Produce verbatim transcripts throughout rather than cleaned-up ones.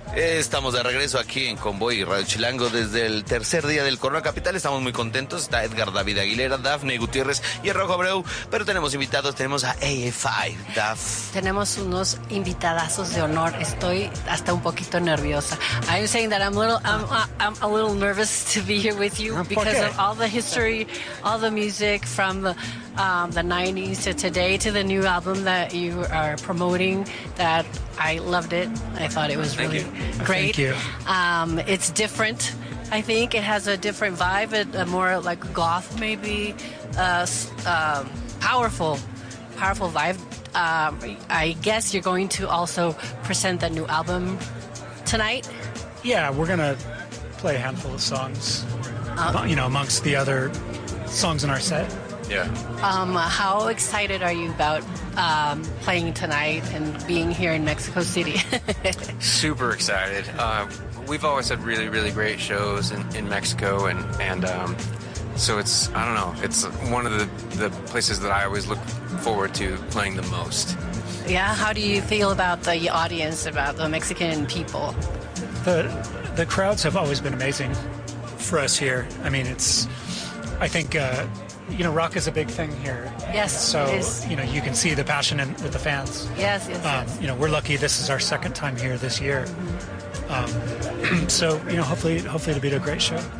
Estamos de regreso aquí en Convoy y Radio Chilango desde el tercer día del Corona Capital. Estamos muy contentos. Está Edgar David Aguilera, Dafne Gutiérrez y Rojo Abreu. Pero tenemos invitados. Tenemos a A F I, Daf. Tenemos unos invitadazos de honor. Estoy hasta un poquito nerviosa. I'm saying that I'm a little, I'm, I'm a little nervous to be here with you because of all the history, all the music from the, um, the nineties to today to the new album that you are promoting. That I loved it. I thought it was really great. Thank you. Um, it's different. I think it has a different vibe, a, a more like goth, maybe, uh, uh, powerful, powerful vibe. Um, I guess you're going to also present the new album tonight. Yeah, we're gonna play a handful of songs, uh, you know, amongst the other songs in our set. Yeah. Um, how excited are you about um, playing tonight and being here in Mexico City? Super excited. Uh, we've always had really, really great shows in, in Mexico, and and um, so it's I don't know, it's one of the, the places that I always look forward to playing the most. Yeah. How do you feel about the audience, about the Mexican people? The the crowds have always been amazing for us here. I mean, it's I think. Uh, You know, rock is a big thing here. Yes, so, it is. You know, you can see the passion in, with the fans. Yes, yes, um, yes. You know, we're lucky this is our second time here this year. Um, so, you know, hopefully, hopefully it'll be a great show.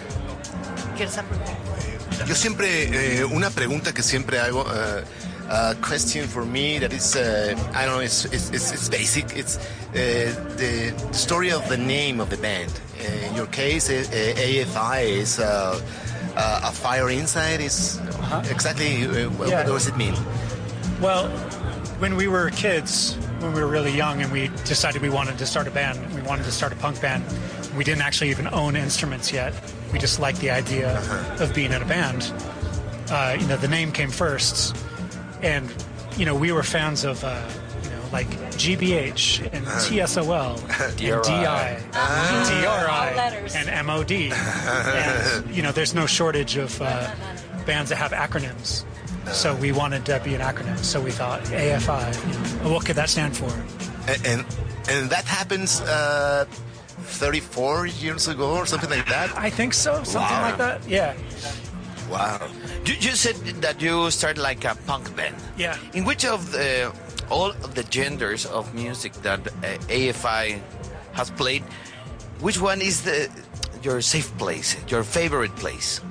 Yo siempre, eh, una pregunta que siempre hago, uh, a question for me that is, uh, I don't know, it's, it's, it's, it's basic. It's uh, the story of the name of the band. Uh, in your case, uh, A F I is... Uh, Uh, a fire inside is uh-huh. exactly uh, what, yeah. what does it mean? Well, when we were kids, when we were really young, and we decided we wanted to start a band, we wanted to start a punk band. We didn't actually even own instruments yet. We just liked the idea uh-huh. of being in a band. Uh, you know, the name came first, and you know, we were fans of. Uh, like G B H and T S O L and D I, D R I and M O D. And, you know, there's no shortage of uh, bands that have acronyms. So we wanted to be an acronym. So we thought A F I. You know, what could that stand for? And and, and that happens uh, thirty-four years ago or something like that? I think so. Something Wow. like that. Yeah. Wow. You, you said that you started like a punk band. Yeah. In which of the... all of the genders of music that uh, A F I has played, which one is the your safe place, your favorite place?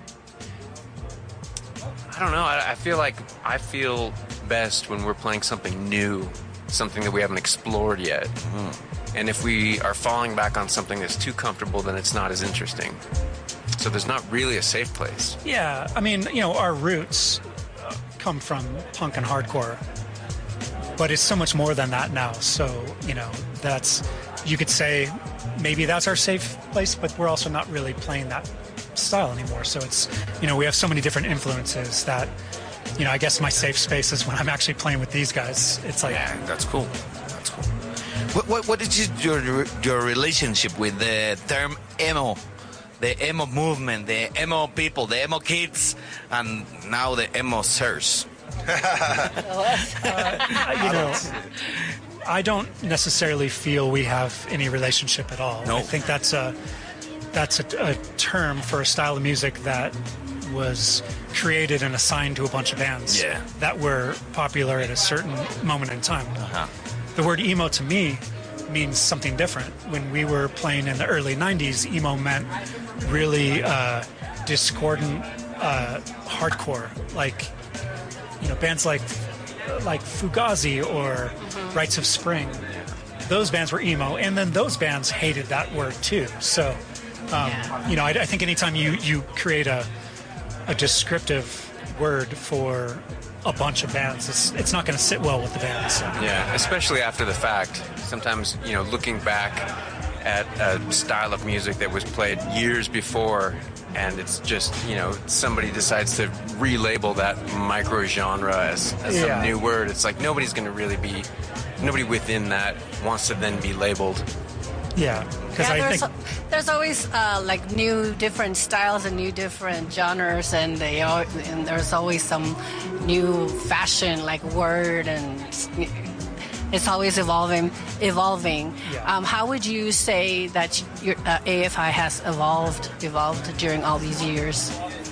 I don't know. I, I feel like I feel best when we're playing something new, something that we haven't explored yet. Mm-hmm. And if we are falling back on something that's too comfortable, then it's not as interesting. So there's not really a safe place. Yeah. I mean, you know, our roots come from punk and hardcore. But it's so much more than that now. So, you know, that's, you could say maybe that's our safe place, but we're also not really playing that style anymore. So it's, you know, we have so many different influences that, you know, I guess my safe space is when I'm actually playing with these guys. It's like... Yeah, that's cool. That's cool. What, what, what is your, your relationship with the term emo? The emo movement, the emo people, the emo kids, and now the emo sirs. uh, you know, I don't necessarily feel we have any relationship at all. No. I think that's a that's a, a term for a style of music that was created and assigned to a bunch of bands yeah. that were popular at a certain moment in time. Uh-huh. The word emo to me means something different. When we were playing in the early nineties, emo meant really uh, discordant uh, hardcore, like. You know, bands like like Fugazi or mm-hmm. Rites of Spring, those bands were emo, and then those bands hated that word too. So, um, yeah. you know, I, I think anytime you, you create a a descriptive word for a bunch of bands, it's it's not going to sit well with the bands. So. Yeah, especially after the fact. Sometimes, you know, looking back at a style of music that was played years before. And it's just, you know, somebody decides to relabel that micro genre as, as yeah. some new word. It's like nobody's going to really be, nobody within that wants to then be labeled. Yeah, because yeah, I there's, think there's always uh, like new different styles and new different genres, and they all, and there's always some new fashion like word and It's always evolving. Evolving. Yeah. Um, how would you say that your uh, A F I has evolved evolved during all these years?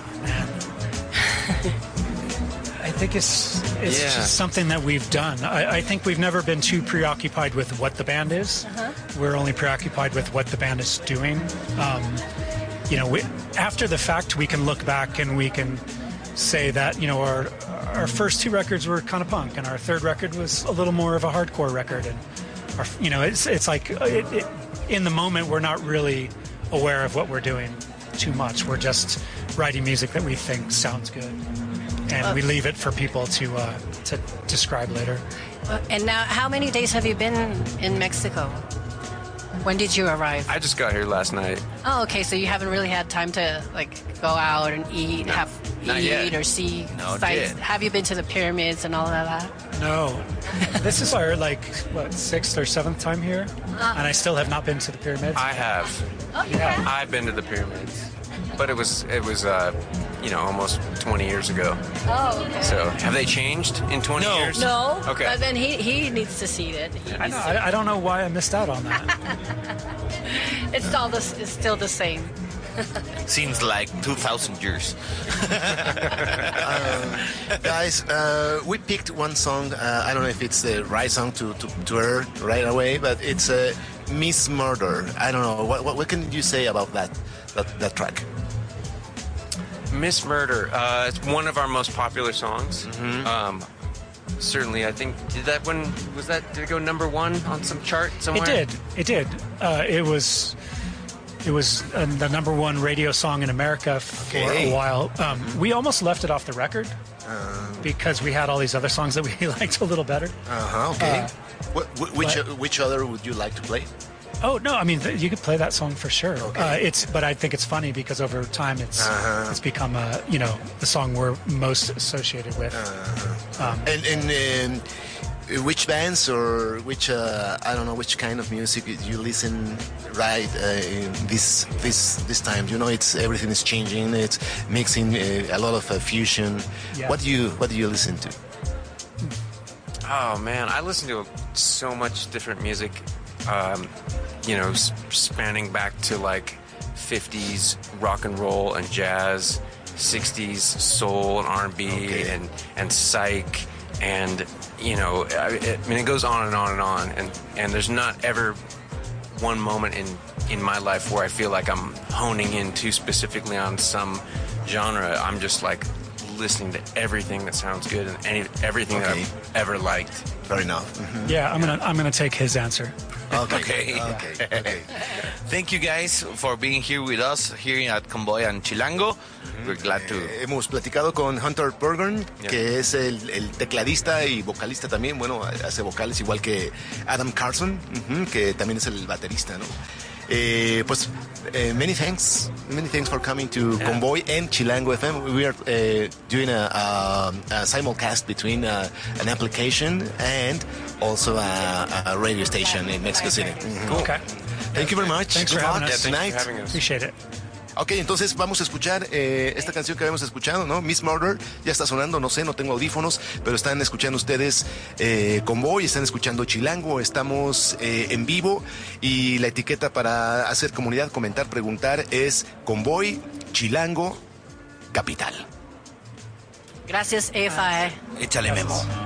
I think it's it's Yeah. just something that we've done. I, I think we've never been too preoccupied with what the band is. Uh-huh. We're only preoccupied with what the band is doing. Um, you know, we, after the fact, we can look back and we can say that, you know, our our first two records were kind of punk, and our third record was a little more of a hardcore record. And our, you know, it's it's like it, it, in the moment we're not really aware of what we're doing too much. We're just writing music that we think sounds good, and we leave it for people to uh, to describe later. Uh, and now, how many days have you been in Mexico? When did you arrive? I just got here last night. Oh, okay. So you haven't really had time to like go out and eat, have not eat yet. or see Not sights. yet. Have you been to the pyramids and all of that? No, this is our like what sixth or seventh time here, and I still have not been to the pyramids. I have. Oh, you have? I've been to the pyramids, but it was it was uh, you know, almost twenty years ago. Oh, okay. So have they changed in twenty No. years? No. Okay. But then he he needs to see it. He I, needs know, to- I, I don't know why I missed out on that. It's all the, it's still the same. Seems like two thousand years. Guys, uh, we picked one song. Uh, I don't know if it's the right song to, to, to air right away, but it's uh, Miss Murder. I don't know. What, what, what can you say about that that, that track? Miss Murder. Uh, it's one of our most popular songs. Um, certainly, I think did that one was that did it go number one on some chart somewhere? It did. It did. Uh, it was. It was uh, the number one radio song in America for Okay. a while. Um, we almost left it off the record because we had all these other songs that we liked a little better. Uh-huh, okay. Uh, what, wh- which, but- uh, which other would you like to play? Oh no! I mean, th- you could play that song for sure. Okay. Uh, it's, but I think it's funny because over time, it's Uh-huh. it's become a you know the song we're most associated with. Um, And, and um, which bands or which, uh, I don't know, which kind of music you listen right uh, in this this this time? You know, it's everything is changing. It's mixing uh, a lot of uh, fusion. Yeah. What do you What do you listen to? Oh man, I listen to so much different music. Um, you know, s- spanning back to like fifties rock and roll and jazz, sixties soul and R and B Okay. and and psych, and you know, I, I mean, it goes on and on and on. And and there's not ever one moment in in my life where I feel like I'm honing in too specifically on some genre. I'm just like listening to everything that sounds good and any everything that Okay. I've ever liked. Fair enough. Mhm. yeah, I'm gonna I'm gonna take his answer. Okay. Okay. Okay. Okay. Thank you guys for being here with us here at Convoy and Chilango. We're glad to. Eh, hemos platicado con Hunter Burgern, Yeah. que es el, el tecladista y vocalista también. Bueno, hace vocales igual que Adam Carson, ujú, que también es el baterista, ¿no? Eh, pues, eh, many thanks, many thanks for coming to Yeah. Convoy and Chilango F M. We are uh, doing a, a, a simulcast between uh, an application and also a, a radio station in Mexico City. Mhm. Okay, Thank you very much. Thanks Good for having luck us. Yeah, thanks tonight. for having us. appreciate it. Ok, entonces vamos a escuchar eh, esta canción que habíamos escuchado, ¿no? Miss Murder, ya está sonando, no sé, no tengo audífonos, pero están escuchando ustedes eh, Convoy, están escuchando Chilango, estamos eh, en vivo y la etiqueta para hacer comunidad, comentar, preguntar es Convoy, Chilango, Capital. Gracias, A F I. Échale, Memo.